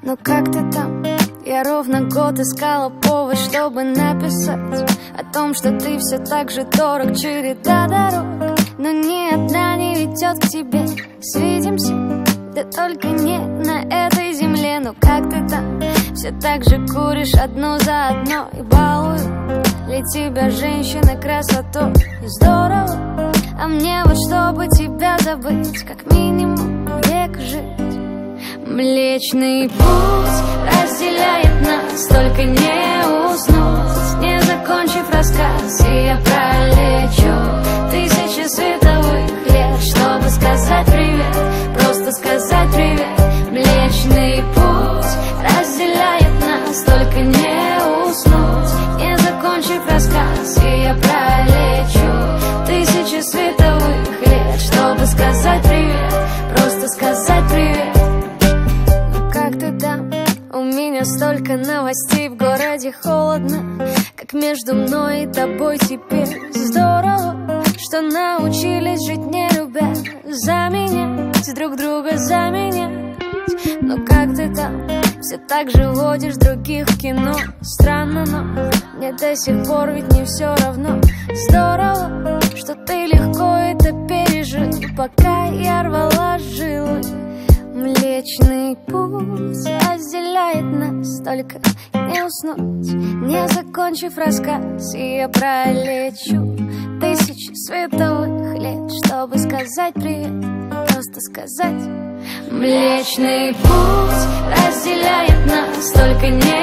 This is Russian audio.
Ну как ты там? Я ровно год искала повод, чтобы написать о том, что ты все так же дорог. Череда дорог, но ни одна не ведет к тебе. Свидимся, да только не на этой земле. Ну как ты там? Все так же куришь одну за одной и балую ли тебя женщины красотой? Здорово, а мне вот чтобы тебя забыть, как минимум век жить. Млечный путь разделяет нас, только не уснуть, не закончив рассказ. И я пролечу тысячи световых лет, чтобы сказать привет, просто сказать привет. Млечный путь разделяет нас, только не уснуть, не закончив рассказ. И я пролечу тысячи световых лет, чтобы сказать привет, просто сказать привет. Как ты там? У меня столько новостей, в городе холодно, как между мной и тобой теперь. Здорово, что научились жить не любя, заменять друг друга, заменять. Но как ты там? Все так же водишь других в кино. Странно, но мне до сих пор ведь не все равно. Здорово, что ты легко это пережил, пока я рвала жилы. Млечный путь разделяет нас, только не уснуть, не закончив рассказ. И я пролечу тысячи световых лет, чтобы сказать привет, просто сказать. Млечный путь разделяет нас, только не